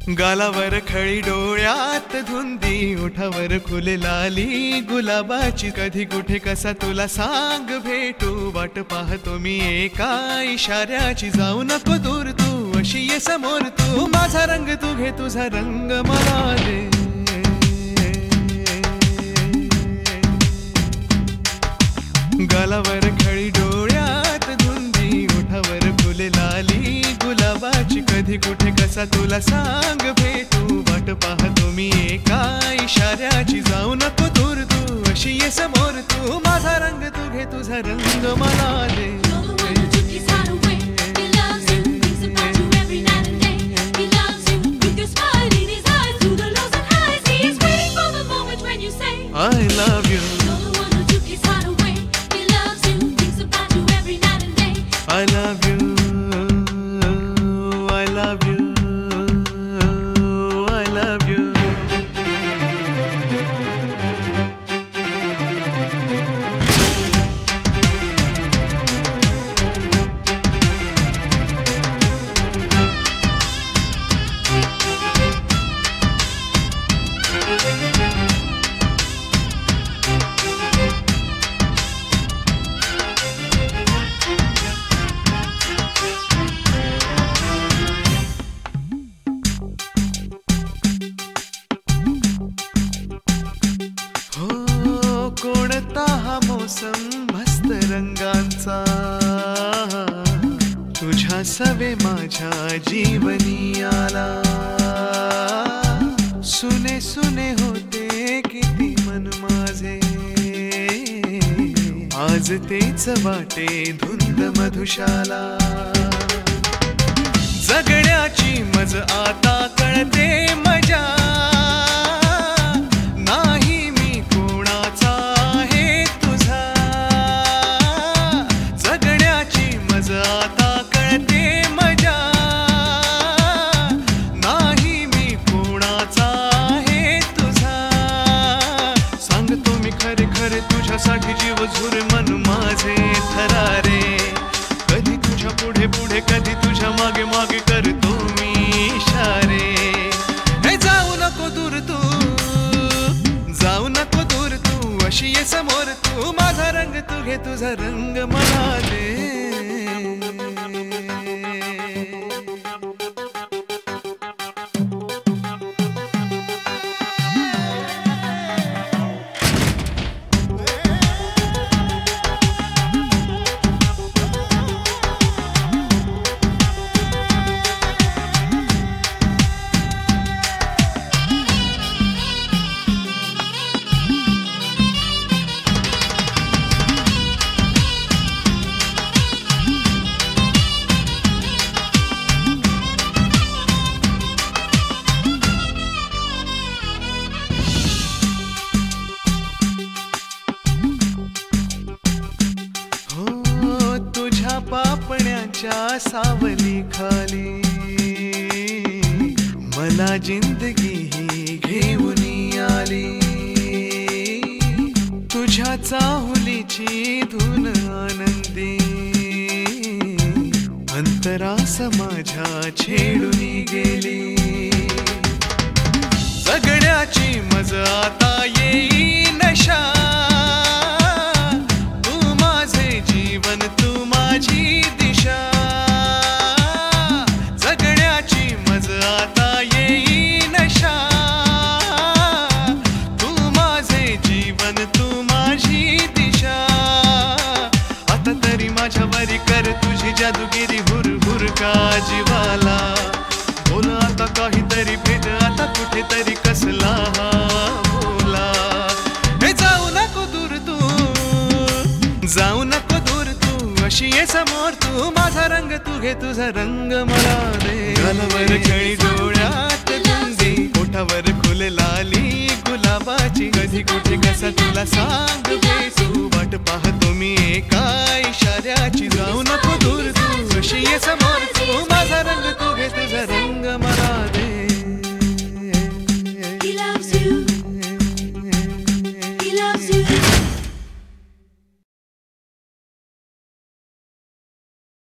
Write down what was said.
गालावर खळी डोळ्यात धुंदी, ओठावर खुले लाली गुलाबाची. कधी कुठे कसा तुला सांग भेटू, वाट पाहतो मी एका इशाऱ्याची. जाऊ नको दूर तू, अशी ये समोर तू. माझा रंग तू घे, तुझा रंग मला दे. गालावर खळी डोळ्यात धुंदी, ओठावर फुले लाली गुलाबाची. कधी कुठे कसा तुला सांग भेटू, वाट पाहतो मी एका इशाऱ्याची. जाऊ नको दूर तू, अशी ये समोर तू. माझा रंग तू घे, तुझा रंग मला दे. I love you. I love you, I love you, I love you. कोणता हा मोसम मस्त रंगांचा, तुझ्या सवे माझ्या जीवनी आला. सुने सुने होते किती मन माझे, आज तेच वाटे धुंद मधुशाला. जगण्याची मज आता कळते मजा, तुझ्यासाठी जीव झुर मन माझे थरारे. कधी तुझ्या पुढे पुढे, कधी तुझ्या मागे मागे करतो मी इशारे. हे जाऊ नको दूर तू, जाऊ नको दूर तू. अशी ये समोर तू. माझा रंग तू घे, तुझा रंग मला दे. पापण्याच्या सावली खाली मला जिंदगी ही घेऊन आली. तुझ्या चाहुलीची धून आनंदी, अंतरास माझ्या छेडून गेली. जगण्याची मज आता येई नशा, तू माझे जीवन, तू माझी दिशा. जगण्याची मज आता येई नशा, तू माझे जीवन, तू माझी दिशा. आता तरी माझ्या वरी कर तुझी जादूगिरी, हुर हुर का जीवाला. बोल आता काहीतरी भेट, आता कुठेतरी कसला हा बोला. हे जाऊ नको दूर तू, जाऊ नको दूर तू. अशी ये समोर तू. माझा रंग तू घे, तुझा रंग मला दे. गालावर खळी डोळ्यात धुंदी, ओठावर खुले लाली गुलाबाची. कधी कुठे कसा तुला सांग भेटू, वाट पाहतो मी एका इशाऱ्याची. जाऊ नको दूर तू, अशी ये समोर तू. माझा रंग तू घे, तुझा रंग